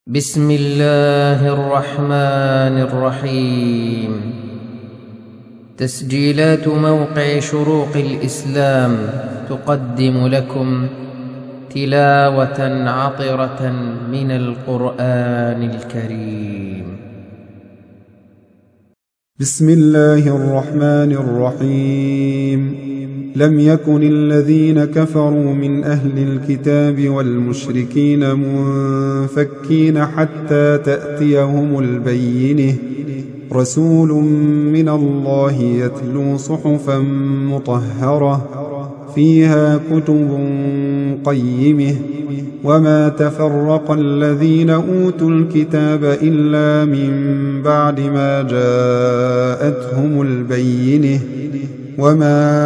بسم الله الرحمن الرحيم. تسجيلات موقع شروق الإسلام تقدم لكم تلاوة عطرة من القرآن الكريم. بسم الله الرحمن الرحيم. لم يكن الذين كفروا من أهل الكتاب والمشركين منفكين حتى تأتيهم البينة، رسول من الله يتلو صحفا مطهرة فيها كتب قيمة، وما تفرق الذين أوتوا الكتاب إلا من بعد ما جاءتهم البينة، وما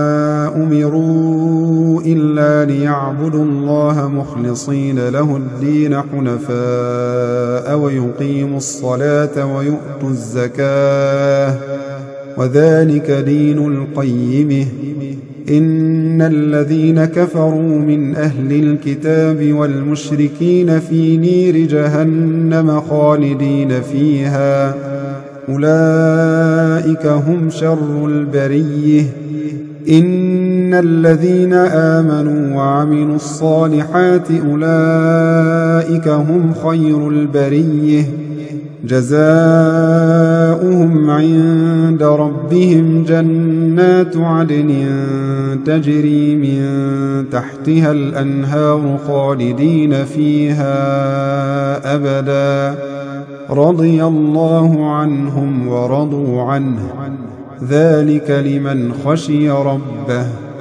أمروا إلا ليعبدوا الله مخلصين له الدين حنفاء ويقيموا الصلاة ويؤتوا الزكاة، وذلك دين القيمة. إن الذين كفروا من أهل الكتاب والمشركين في نير جهنم خالدين فيها، أولئك هم شر البرية. إن الذين آمنوا وعملوا الصالحات أولئك هم خير البرية، جزاؤهم عند ربهم جنات عدن تجري من تحتها الأنهار خالدين فيها أبدا، رضي الله عنهم ورضوا عنه، ذلك لمن خشي ربه.